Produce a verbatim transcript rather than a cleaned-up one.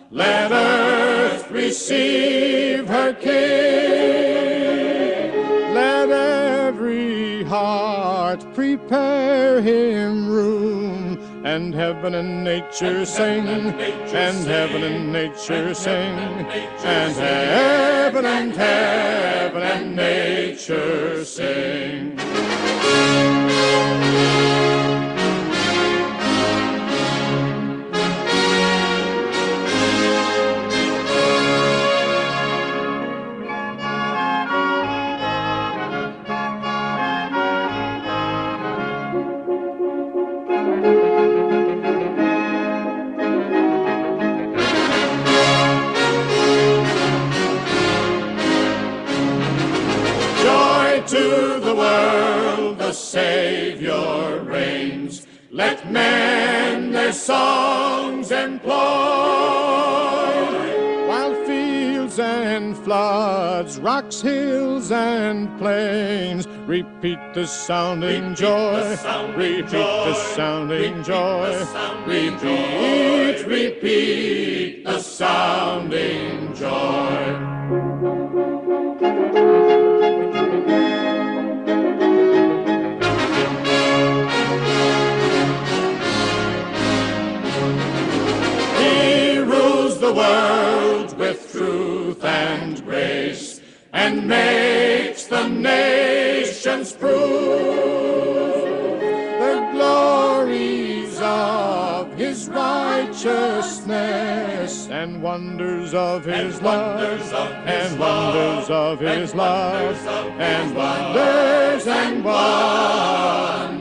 let earth receive her King. Let every heart prepare him room, and heaven and nature sing, and heaven and nature sing, and heaven and heaven and nature sing. To the world the Savior reigns. Let men their songs employ, while fields and floods, rocks, hills, and plains repeat the sounding joy. Repeat the sounding joy. Repeat, repeat the sounding joy. The world with truth and grace, and makes the nations prove the glories of his righteousness, and wonders of his love, and wonders of his love, and wonders and wonders.